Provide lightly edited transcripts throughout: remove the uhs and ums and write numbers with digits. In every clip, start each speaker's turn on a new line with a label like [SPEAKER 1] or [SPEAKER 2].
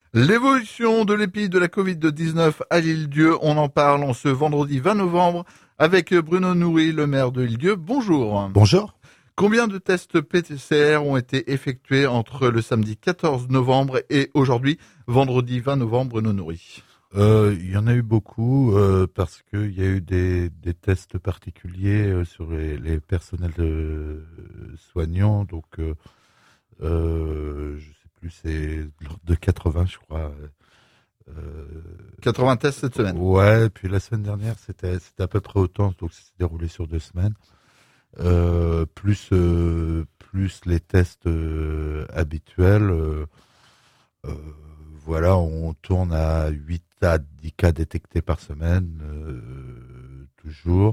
[SPEAKER 1] L'évolution de l'épidémie de la Covid-19 à l'Île-Dieu, on en parle en ce vendredi 20 novembre avec Bruno Noury, le maire de l'Île-Dieu. Bonjour.
[SPEAKER 2] Bonjour.
[SPEAKER 1] Combien de tests PCR ont été effectués entre le samedi 14 novembre et aujourd'hui, vendredi 20 novembre, Bruno Noury?
[SPEAKER 2] Il y en a eu beaucoup parce qu'il y a eu des tests particuliers sur les personnels soignants. Donc, je sais plus, c'est de l'ordre de 80, je crois.
[SPEAKER 1] 80 tests cette semaine.
[SPEAKER 2] Ouais, puis la semaine dernière, c'était à peu près autant, donc ça s'est déroulé sur 2 semaines. Plus les tests habituels. Voilà, on tourne à 8 à 10 cas détectés par semaine, toujours.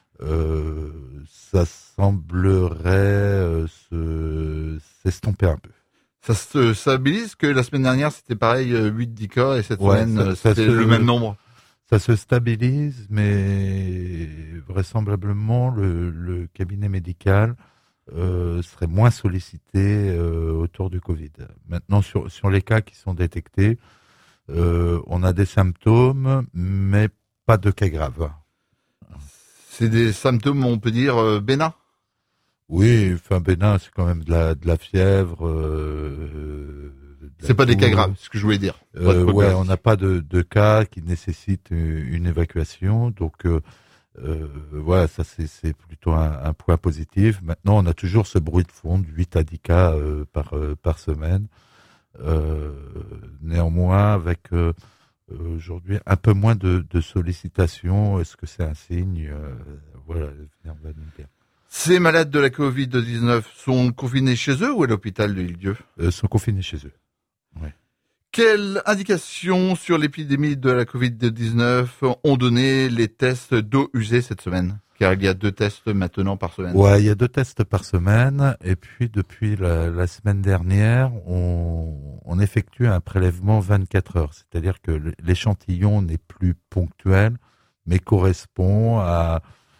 [SPEAKER 2] Ça semblerait s'estomper un peu.
[SPEAKER 1] Ça se stabilise que la semaine dernière, c'était pareil, 8-10 cas, et cette semaine, c'était le même nombre.
[SPEAKER 2] Ça se stabilise, mais vraisemblablement, le cabinet médical serait moins sollicité autour du Covid. Maintenant, sur les cas qui sont détectés, on a des symptômes, mais pas de cas graves.
[SPEAKER 1] C'est des symptômes, on peut dire, bénins.
[SPEAKER 2] Oui, enfin bénin, c'est quand même de la fièvre.
[SPEAKER 1] C'est pas des cas graves, ce que je voulais dire.
[SPEAKER 2] Ouais, on n'a pas de cas qui nécessitent une évacuation, donc voilà, ça c'est plutôt un point positif. Maintenant, on a toujours ce bruit de fond de 8 à 10 cas par semaine. Néanmoins, avec aujourd'hui un peu moins de sollicitations, est-ce que c'est un signe Voilà, l'avenir va nous dire.
[SPEAKER 1] Ces malades de la Covid-19 sont confinés chez eux ou à l'hôpital de l'Île-Dieu?
[SPEAKER 2] Sont confinés chez eux. Ouais.
[SPEAKER 1] Quelles indications sur l'épidémie de la Covid-19 ont donné les tests d'eau usée cette semaine? Car il y a 2 tests maintenant par semaine.
[SPEAKER 2] Ouais, il y a 2 tests par semaine. Et puis, depuis la semaine dernière, on effectue un prélèvement 24 heures. C'est-à-dire que l'échantillon n'est plus ponctuel, mais correspond à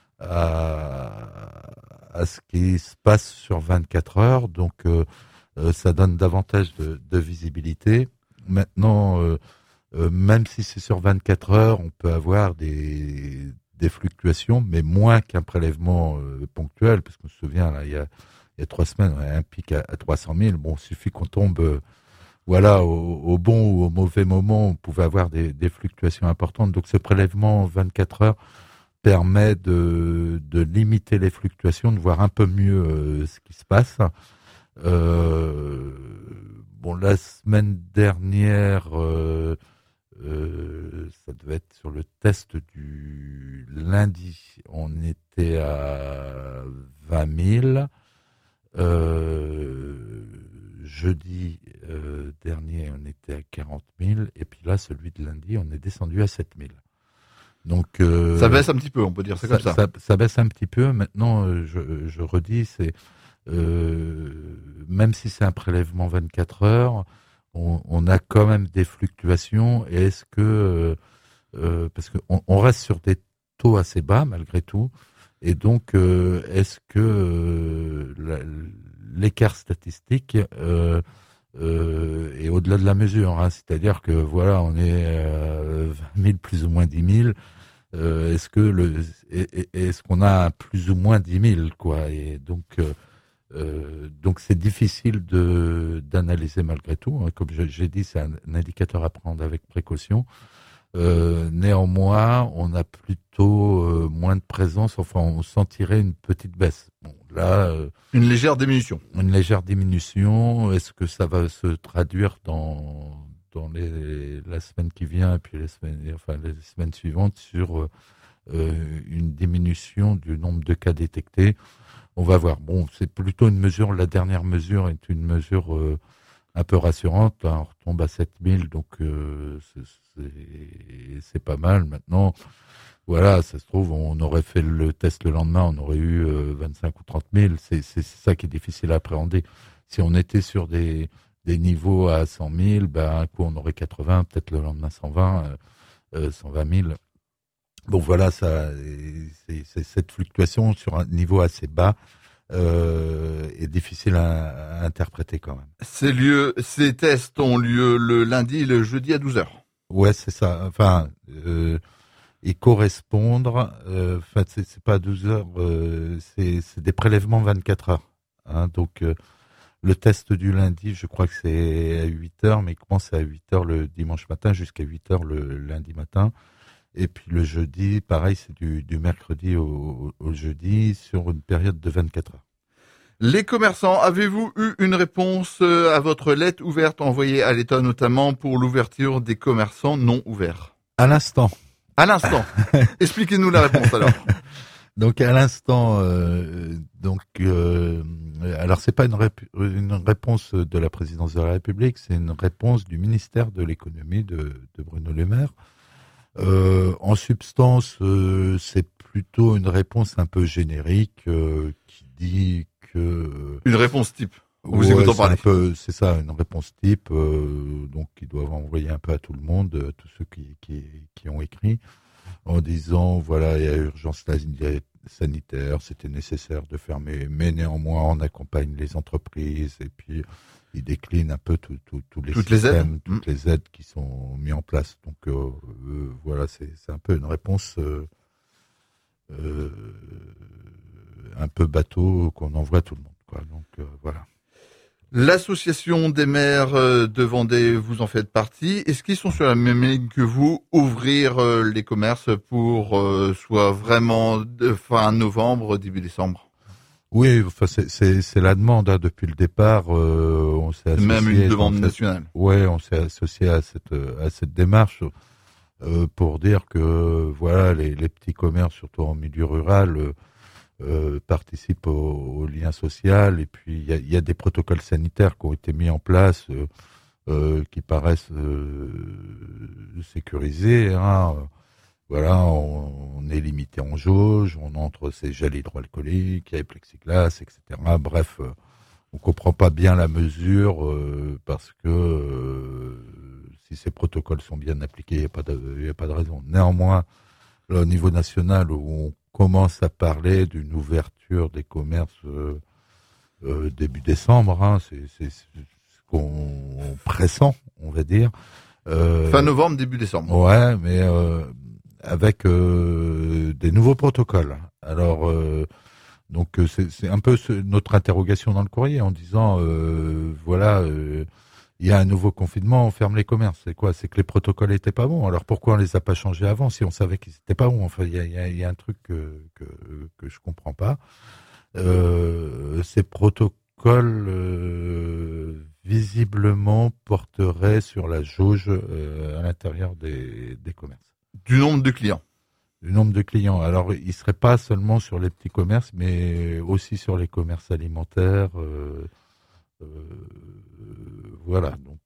[SPEAKER 2] ce qui se passe sur 24 heures. Donc, ça donne davantage de visibilité. Maintenant, même si c'est sur 24 heures, on peut avoir des fluctuations, mais moins qu'un prélèvement ponctuel, parce qu'on se souvient, là, il y a 3 semaines, on a un pic à 300 000. Bon, il suffit qu'on tombe voilà, au bon ou au mauvais moment, on pouvait avoir des fluctuations importantes. Donc, ce prélèvement 24 heures permet de limiter les fluctuations, de voir un peu mieux ce qui se passe. Bon, la semaine dernière, ça devait être sur le test du lundi, on était à 20 000. Jeudi dernier, on était à 40 000. Et puis là, celui de lundi, on est descendu à 7 000. Donc,
[SPEAKER 1] ça baisse un petit peu, on peut dire, c'est comme ça.
[SPEAKER 2] Ça baisse un petit peu. Maintenant, je redis, c'est même si c'est un prélèvement 24 heures, on a quand même des fluctuations. Et est-ce que parce qu'on reste sur des taux assez bas malgré tout, et donc est-ce que l'écart statistique est au-delà de la mesure, hein, c'est-à-dire que voilà, on est 20 000 plus ou moins 10 000. Est-ce qu'on a plus ou moins 10 000 quoi, et donc c'est difficile d'analyser malgré tout, hein. Comme j'ai dit, c'est un indicateur à prendre avec précaution. Néanmoins, on a plutôt moins de présence. Enfin, on sentirait une petite baisse. Bon, là,
[SPEAKER 1] une légère diminution.
[SPEAKER 2] Une légère diminution. Est-ce que ça va se traduire dans la semaine qui vient et puis les semaines suivantes sur une diminution du nombre de cas détectés? On va voir. Bon, c'est plutôt une mesure. La dernière mesure est une mesure un peu rassurante. Hein, on retombe à 7 000, donc c'est pas mal. Maintenant, voilà, ça se trouve, on aurait fait le test le lendemain, on aurait eu 25 ou 30 000. C'est ça qui est difficile à appréhender. Si on était sur des niveaux à 100 000, ben, un coup on aurait 80, peut-être le lendemain 120, 120 000. Bon, voilà, ça, c'est cette fluctuation sur un niveau assez bas est difficile à interpréter quand même.
[SPEAKER 1] Ces tests ont lieu le lundi et le jeudi à 12h.
[SPEAKER 2] Ouais, c'est ça. Enfin, et correspondre, c'est pas 12 heures, c'est des prélèvements 24 heures. Hein, donc, le test du lundi, je crois que c'est à 8 heures, mais il commence à 8 heures le dimanche matin jusqu'à 8 heures le lundi matin. Et puis le jeudi, pareil, c'est du mercredi au jeudi sur une période de 24 heures.
[SPEAKER 1] Les commerçants, avez-vous eu une réponse à votre lettre ouverte envoyée à l'État, notamment pour l'ouverture des commerçants non ouverts?
[SPEAKER 2] À l'instant.
[SPEAKER 1] À l'instant. Expliquez-nous la réponse alors.
[SPEAKER 2] Donc à l'instant, alors c'est pas une réponse de la présidence de la République, c'est une réponse du ministère de l'économie de Bruno Le Maire. En substance, c'est plutôt une réponse un peu générique qui dit que
[SPEAKER 1] une réponse type.
[SPEAKER 2] Vous écoutez parler. C'est ça, une réponse type, donc qu'ils doivent envoyer un peu à tout le monde, tous ceux qui ont écrit, en disant voilà, il y a urgence sanitaire, c'était nécessaire de fermer, mais néanmoins on accompagne les entreprises et puis il décline un peu tous les systèmes, toutes les aides qui sont mis en place. Donc voilà, c'est un peu une réponse un peu bateau qu'on envoie à tout le monde, quoi. Donc voilà.
[SPEAKER 1] L'association des maires de Vendée, vous en faites partie. Est-ce qu'ils sont sur la même ligne que vous, ouvrir les commerces pour soit vraiment fin novembre, début décembre?
[SPEAKER 2] Oui, enfin c'est la demande hein, depuis le départ. On s'est associé.
[SPEAKER 1] Même une demande nationale.
[SPEAKER 2] Ouais, on s'est associé à cette démarche pour dire que voilà les petits commerces, surtout en milieu rural, participent au lien social. Et puis il y a des protocoles sanitaires qui ont été mis en place qui paraissent sécurisés. Hein. Voilà, on est limité en jauge, on entre ces gels hydroalcooliques, il y a les plexiglas, etc. Bref, on comprend pas bien la mesure parce que si ces protocoles sont bien appliqués, il n'y a pas de raison. Néanmoins, là, au niveau national, où on commence à parler d'une ouverture des commerces début décembre, hein, c'est ce qu'on pressent, on va dire.
[SPEAKER 1] Fin novembre, début décembre.
[SPEAKER 2] Ouais, mais avec des nouveaux protocoles. Alors, donc c'est un peu notre interrogation dans le courrier en disant, voilà, il y a un nouveau confinement, on ferme les commerces. C'est quoi? C'est que les protocoles étaient pas bons. Alors pourquoi on les a pas changés avant si on savait qu'ils étaient pas bons? Enfin, il y a un truc que je comprends pas. Ces protocoles visiblement porteraient sur la jauge à l'intérieur des commerces.
[SPEAKER 1] Du nombre de clients.
[SPEAKER 2] Du nombre de clients. Alors, il ne serait pas seulement sur les petits commerces, mais aussi sur les commerces alimentaires. Voilà. Donc,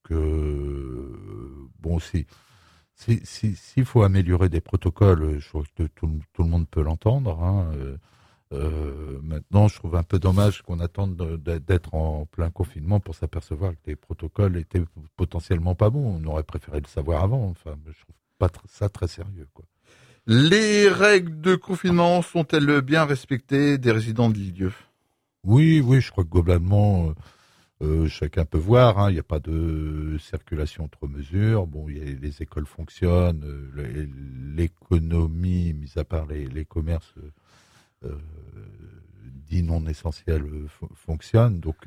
[SPEAKER 2] bon, s'il faut améliorer des protocoles, je crois que tout le monde peut l'entendre. Hein. Maintenant, je trouve un peu dommage qu'on attende d'être en plein confinement pour s'apercevoir que les protocoles étaient potentiellement pas bons. On aurait préféré le savoir avant. Enfin, je trouve pas ça très sérieux, quoi.
[SPEAKER 1] Les règles de confinement sont-elles bien respectées des résidents de Lisieux?
[SPEAKER 2] Oui, je crois que globalement, chacun peut voir. Hein, il n'y a pas de circulation outre mesure. Bon, les écoles fonctionnent, l'économie, mis à part les commerces dits non essentiels, fonctionne. Donc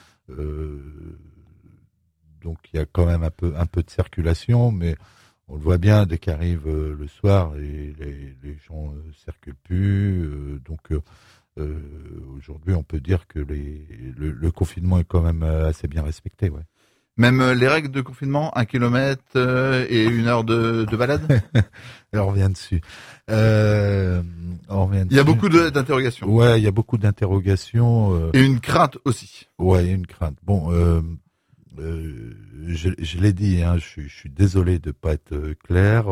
[SPEAKER 2] il y a quand même un peu de circulation, mais on le voit bien dès qu'arrive le soir, et les gens circulent plus. Aujourd'hui, on peut dire que le confinement est quand même assez bien respecté. Ouais.
[SPEAKER 1] Même les règles de confinement, 1 kilomètre et 1 heure de balade.
[SPEAKER 2] On revient dessus.
[SPEAKER 1] Il y a beaucoup d'interrogations.
[SPEAKER 2] Ouais, il y a beaucoup d'interrogations.
[SPEAKER 1] Et une crainte aussi.
[SPEAKER 2] Ouais, il y a une crainte. Bon, je l'ai dit, hein, je suis désolé de pas être clair.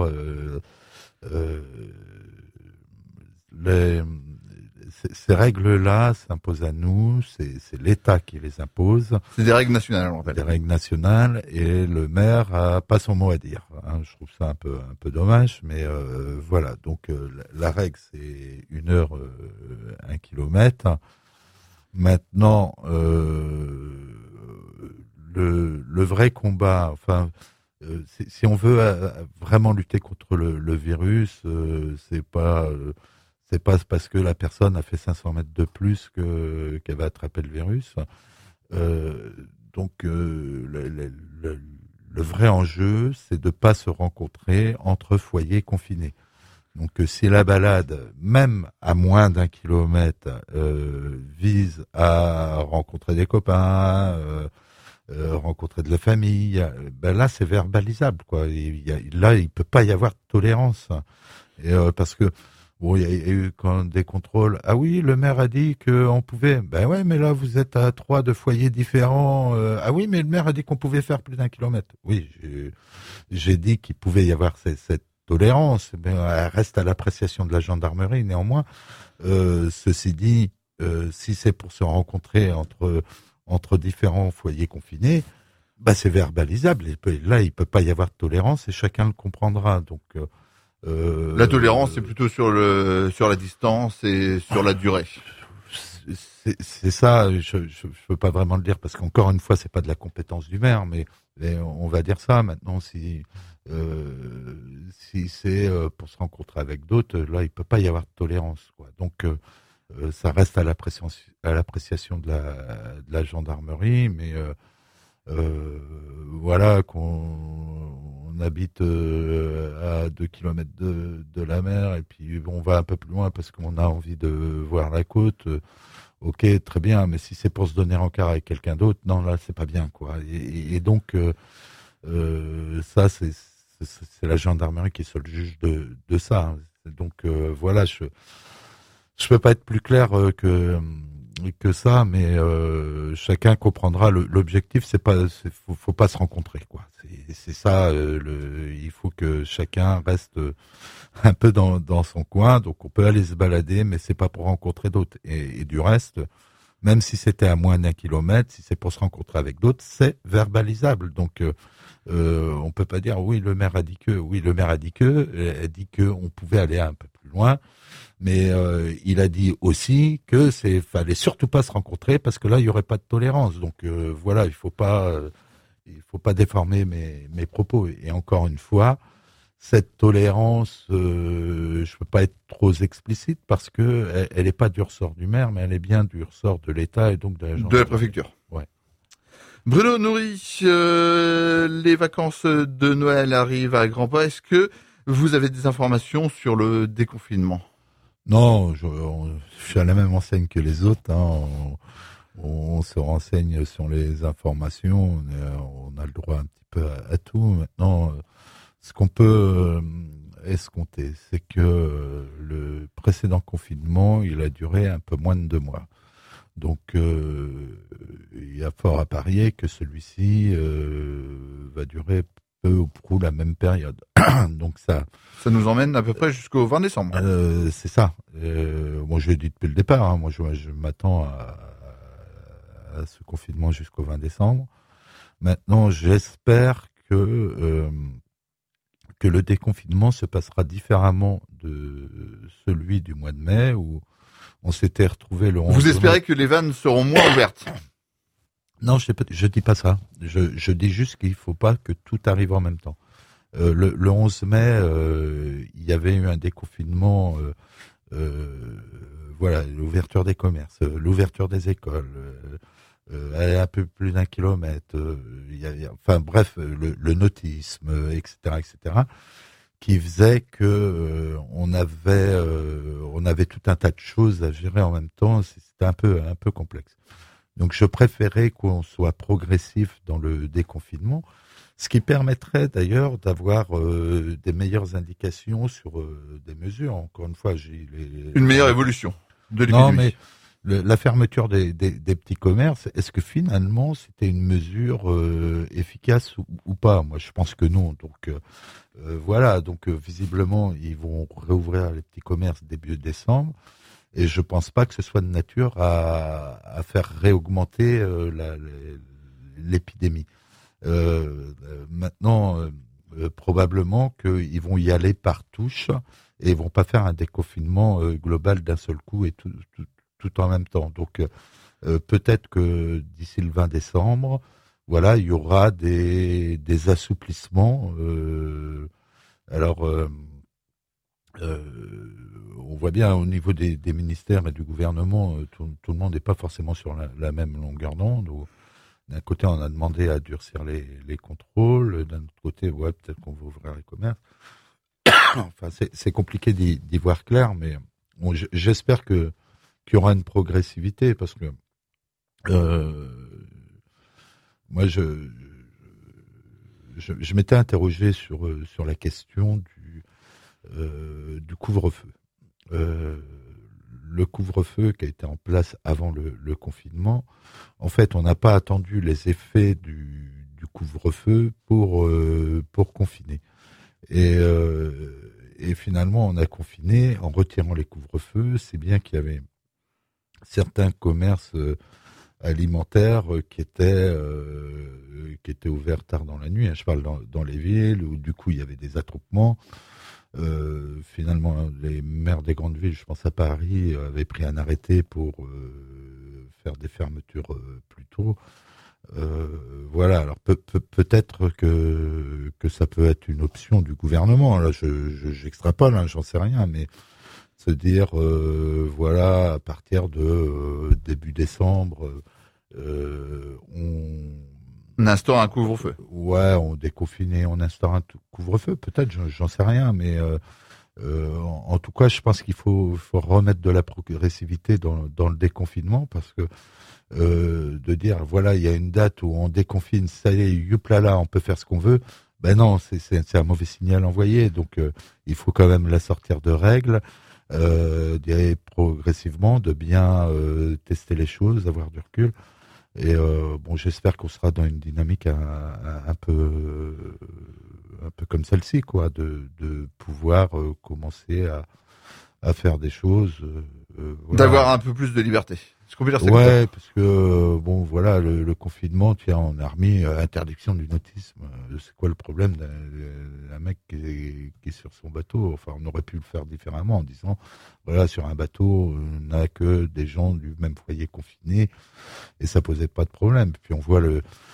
[SPEAKER 2] Ces règles-là s'imposent à nous, c'est l'État qui les impose.
[SPEAKER 1] C'est des règles nationales, en fait.
[SPEAKER 2] Des règles nationales, et le maire a pas son mot à dire. Hein, je trouve ça un peu dommage, mais voilà. Donc la règle, c'est 1 heure, 1 kilomètre. Maintenant, le vrai combat, enfin, si on veut vraiment lutter contre le virus, c'est pas parce que la personne a fait 500 mètres de plus qu'elle va attraper le virus. Euh, le vrai enjeu, c'est de pas se rencontrer entre foyers confinés. Donc si la balade, même à moins d'1 kilomètre, vise à rencontrer des copains, rencontrer de la famille, ben là c'est verbalisable quoi. Là il peut pas y avoir de tolérance. Et, parce que bon, il y a eu quand des contrôles. Ah oui, le maire a dit qu'on pouvait. Ben ouais, mais là vous êtes à 3 de foyers différents. Ah oui, mais le maire a dit qu'on pouvait faire plus d'1 kilomètre. Oui, j'ai dit qu'il pouvait y avoir cette tolérance, mais elle reste à l'appréciation de la gendarmerie. Néanmoins, ceci dit, si c'est pour se rencontrer entre différents foyers confinés, bah c'est verbalisable. Là, il peut pas y avoir de tolérance et chacun le comprendra. Donc
[SPEAKER 1] La tolérance, c'est plutôt sur la distance et sur la durée.
[SPEAKER 2] C'est ça. Je peux pas vraiment le dire parce qu'encore une fois, c'est pas de la compétence du maire, mais on va dire ça maintenant. Si c'est pour se rencontrer avec d'autres, là, il peut pas y avoir de tolérance, quoi. Donc ça reste à l'appréciation de la gendarmerie, mais voilà qu'on habite à 2 kilomètres de la mer et puis on va un peu plus loin parce qu'on a envie de voir la côte. Ok, très bien, mais si c'est pour se donner encart avec quelqu'un d'autre, non, là c'est pas bien, quoi. Et donc ça c'est la gendarmerie qui est seul juge de ça. Hein. Donc voilà, je peux pas être plus clair que ça, mais chacun comprendra. L'objectif, faut pas se rencontrer, quoi. C'est ça. Il faut que chacun reste un peu dans son coin. Donc on peut aller se balader, mais c'est pas pour rencontrer d'autres. Et du reste, même si c'était à moins d'1 kilomètre, si c'est pour se rencontrer avec d'autres, c'est verbalisable. Donc on peut pas dire oui, le maire a dit que, oui, le maire a dit que on pouvait aller un peu plus loin. Mais il a dit aussi que fallait surtout pas se rencontrer parce que là il y aurait pas de tolérance. Donc voilà, il faut pas déformer mes propos. Et encore une fois, cette tolérance, je peux pas être trop explicite parce que elle est pas du ressort du maire, mais elle est bien du ressort de l'État et donc de la gendarmerie.
[SPEAKER 1] De la préfecture.
[SPEAKER 2] Ouais.
[SPEAKER 1] Bruno Nourry, les vacances de Noël arrivent à grands pas. Est-ce que vous avez des informations sur le déconfinement?
[SPEAKER 2] Non, je suis à la même enseigne que les autres. Hein. On se renseigne sur les informations. On a le droit un petit peu à tout. Maintenant, ce qu'on peut escompter, c'est que le précédent confinement, il a duré un peu moins de 2 mois. Donc, il y a fort à parier que celui-ci va durer peu ou prou la même période. Donc ça
[SPEAKER 1] nous emmène à peu près jusqu'au 20 décembre.
[SPEAKER 2] C'est ça. Moi, je l'ai dit depuis le départ. Hein, moi, je m'attends à ce confinement jusqu'au 20 décembre. Maintenant, j'espère que le déconfinement se passera différemment de celui du mois de mai où on s'était retrouvé le 11
[SPEAKER 1] Vous espérez que les vannes seront moins ouvertes?
[SPEAKER 2] Non, je dis pas ça. Je dis juste qu'il faut pas que tout arrive en même temps. Le 11 mai, il y avait eu un déconfinement, voilà, l'ouverture des commerces, l'ouverture des écoles, un peu plus d'1 kilomètre, enfin bref, le nautisme, etc., etc., qui faisait que on avait tout un tas de choses à gérer en même temps. C'était un peu complexe. Donc je préférais qu'on soit progressif dans le déconfinement, ce qui permettrait d'ailleurs d'avoir des meilleures indications sur des mesures. Encore une fois,
[SPEAKER 1] une meilleure évolution de l'épidémie.
[SPEAKER 2] Non, mais la fermeture des petits commerces, est-ce que finalement c'était une mesure efficace ou pas? Moi, je pense que non. Donc voilà. Donc visiblement, ils vont réouvrir les petits commerces début décembre. Et je pense pas que ce soit de nature à faire réaugmenter l'épidémie. Maintenant, probablement qu'ils vont y aller par touche et ils vont pas faire un déconfinement global d'un seul coup et tout en même temps. Donc, peut-être que d'ici le 20 décembre, voilà, il y aura des assouplissements. Alors, on voit bien au niveau des ministères et du gouvernement, tout le monde n'est pas forcément sur la même longueur d'onde. D'un côté, on a demandé à durcir les contrôles. D'un autre côté, ouais, peut-être qu'on va ouvrir les commerces. Enfin, c'est compliqué d'y voir clair, mais bon, j'espère qu'il y aura une progressivité parce que moi, je m'étais interrogé sur la question du couvre-feu. Le couvre-feu qui a été en place avant le confinement, en fait, on n'a pas attendu les effets du couvre-feu pour confiner. Et finalement, on a confiné en retirant les couvre-feux. C'est bien qu'il y avait certains commerces alimentaires qui étaient ouverts tard dans la nuit. Je parle dans les villes où du coup il y avait des attroupements. Finalement, les maires des grandes villes, je pense à Paris, avaient pris un arrêté pour faire des fermetures plus tôt. Voilà, alors peut-être que ça peut être une option du gouvernement. Là, j'extrapole, hein, j'en sais rien, mais se dire, voilà, à partir de début décembre,
[SPEAKER 1] on instaure un couvre-feu.
[SPEAKER 2] Ouais, on déconfine, on instaure un couvre-feu, peut-être, j'en sais rien, mais en tout cas, je pense qu'il faut remettre de la progressivité dans le déconfinement, parce que de dire, voilà, il y a une date où on déconfine, ça y est, youplala, on peut faire ce qu'on veut, ben non, c'est un mauvais signal envoyé, donc il faut quand même la sortir de règles, progressivement, de bien tester les choses, avoir du recul. Et bon, j'espère qu'on sera dans une dynamique un peu comme celle-ci, quoi, de pouvoir commencer à faire des choses.
[SPEAKER 1] Voilà. D'avoir un peu plus de liberté. Est-ce qu'on peut dire ça?
[SPEAKER 2] Ouais, parce que bon, voilà, le confinement, tiens, on a remis interdiction du nautisme. C'est quoi le problème d'un mec qui est sur son bateau? Enfin, on aurait pu le faire différemment en disant, voilà, sur un bateau, on n'a que des gens du même foyer confinés et ça posait pas de problème. Puis on voit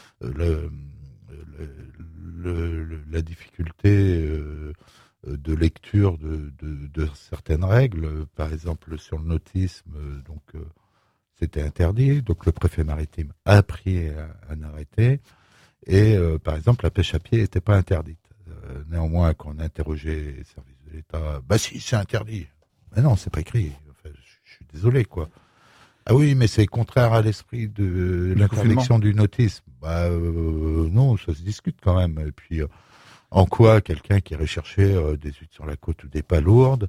[SPEAKER 2] la difficulté de lecture de certaines règles. Par exemple, sur le nautisme, donc c'était interdit. Donc le préfet maritime a pris un arrêté. Et par exemple, la pêche à pied n'était pas interdite. Néanmoins, quand on a interrogé les services de l'État, bah si, c'est interdit. Mais non, c'est pas écrit. Enfin, je suis désolé, quoi. Ah oui, mais c'est contraire à l'esprit de l'interdiction du nautisme. Bah non, ça se discute quand même. Et puis, en quoi quelqu'un qui irait chercher des huîtres sur la côte ou des palourdes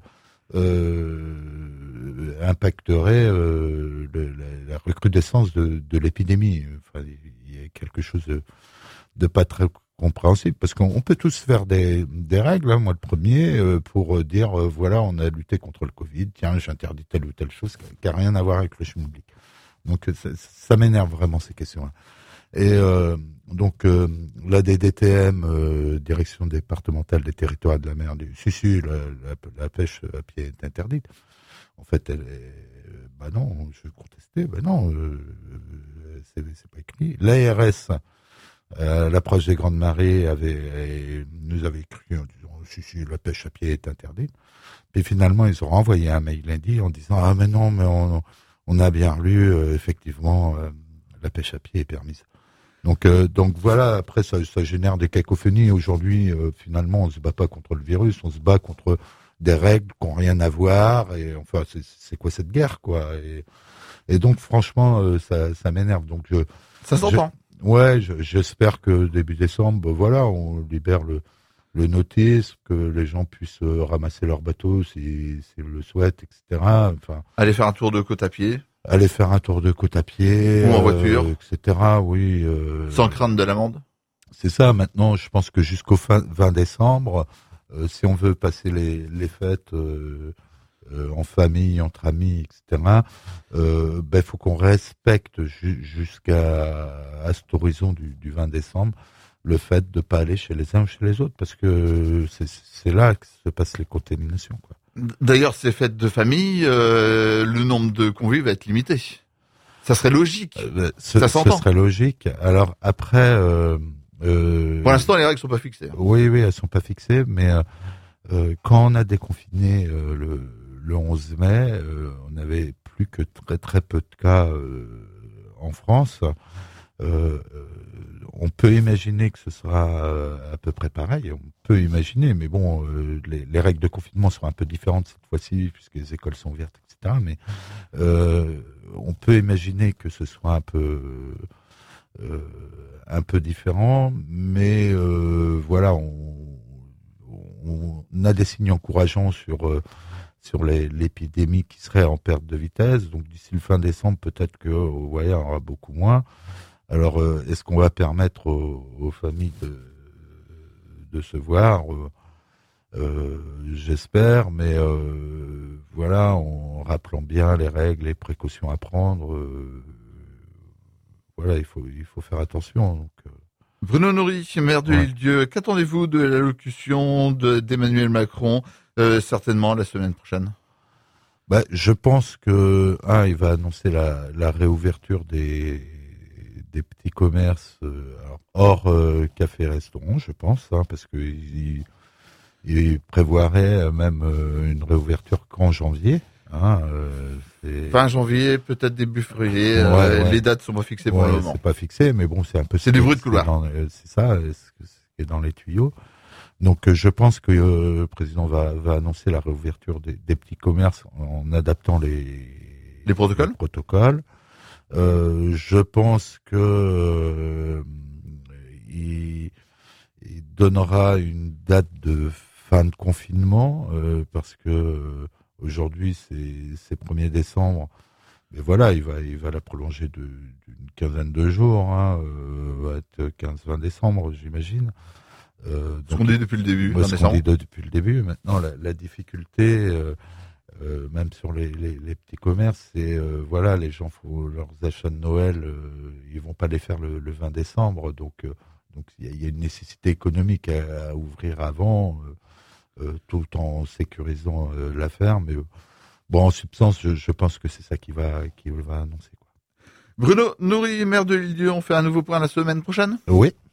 [SPEAKER 2] impacterait la recrudescence de l'épidémie. Enfin, il y a quelque chose de pas très compréhensible, parce qu'on peut tous faire des règles, hein, moi le premier, pour dire, voilà, on a lutté contre le Covid, tiens, j'interdis telle ou telle chose qui n'a rien à voir avec le schmilblick. Donc ça m'énerve vraiment ces questions-là. Et donc la DDTM, Direction départementale des territoires et de la mer, dit si la pêche à pied est interdite. En fait, elle est, bah non, je contestais, bah non, c'est pas écrit. L'ARS, à l'approche des grandes marées, nous avait cru en disant si la pêche à pied est interdite. Puis finalement, ils ont renvoyé un mail lundi en disant ah mais non, mais on a bien lu, effectivement, la pêche à pied est permise. Donc voilà, après ça génère des cacophonies. Aujourd'hui, finalement, on se bat pas contre le virus, on se bat contre des règles qui n'ont rien à voir. Et enfin, c'est quoi cette guerre, quoi? Et donc, franchement, ça m'énerve. Donc
[SPEAKER 1] ça s'entend.
[SPEAKER 2] Ouais, j'espère que début décembre, voilà, on libère le nautisme, que les gens puissent ramasser leur bateau s'ils le souhaitent, etc. Enfin,
[SPEAKER 1] aller faire un tour de côte à pied.
[SPEAKER 2] Aller faire un tour de côte à pied,
[SPEAKER 1] ou en voiture,
[SPEAKER 2] etc. Oui.
[SPEAKER 1] Sans crainte de l'amende.
[SPEAKER 2] C'est ça. Maintenant, je pense que jusqu'au 20 décembre, si on veut passer les fêtes en famille, entre amis, etc. Ben faut qu'on respecte jusqu'à cet horizon du 20 décembre le fait de pas aller chez les uns ou chez les autres, parce que c'est là que se passent les contaminations, quoi.
[SPEAKER 1] D'ailleurs, ces fêtes de famille, le nombre de convives va être limité. Ça serait logique.
[SPEAKER 2] Ce serait logique. Alors après,
[SPEAKER 1] pour l'instant, les règles sont pas fixées.
[SPEAKER 2] Oui, elles sont pas fixées, mais quand on a déconfiné le 11 mai, on n'avait plus que très très peu de cas en France. On peut imaginer que ce sera à peu près pareil. On peut imaginer, mais bon, les règles de confinement seront un peu différentes cette fois-ci puisque les écoles sont ouvertes, etc. Mais on peut imaginer que ce soit un peu différent, mais voilà, on a des signes encourageants sur l'épidémie qui serait en perte de vitesse. Donc d'ici le fin décembre, peut-être que ouais, on aura beaucoup moins. Alors, est-ce qu'on va permettre aux familles de se voir j'espère, mais voilà, en rappelant bien les règles, les précautions à prendre. Voilà, il faut faire attention. Donc,
[SPEAKER 1] Bruno Noury, maire de l'Île-Dieu, qu'attendez-vous de l'allocution d'Emmanuel Macron, certainement la semaine prochaine?
[SPEAKER 2] Je pense que il va annoncer la réouverture des petits commerces hors café-restaurant, je pense, parce que il prévoirait même une réouverture qu'en janvier.
[SPEAKER 1] Fin janvier, peut-être début février. Les dates sont pas fixées pour le moment.
[SPEAKER 2] C'est pas fixé, mais bon, c'est un peu.
[SPEAKER 1] C'est des bruits de couloir.
[SPEAKER 2] C'est ça, ce qui est dans les tuyaux. Donc, je pense que le président va annoncer la réouverture des petits commerces en adaptant les protocoles. Je pense que il donnera une date de fin de confinement parce que aujourd'hui c'est 1er décembre, mais voilà, il va la prolonger d'une quinzaine de jours, va être 15-20 décembre, j'imagine.
[SPEAKER 1] Ce qu'on dit depuis le début.
[SPEAKER 2] Ce qu'on dit depuis le début. Maintenant, la difficulté, même sur les petits commerces, c'est voilà, les gens font leurs achats de Noël, ils vont pas les faire le 20 décembre, donc il y a une nécessité économique à ouvrir avant, tout en sécurisant l'affaire. Mais bon, en substance, je pense que c'est ça qui va annoncer, quoi.
[SPEAKER 1] Bruno Noury, maire de l'Île-Dieu, on fait un nouveau point la semaine prochaine?
[SPEAKER 2] Oui.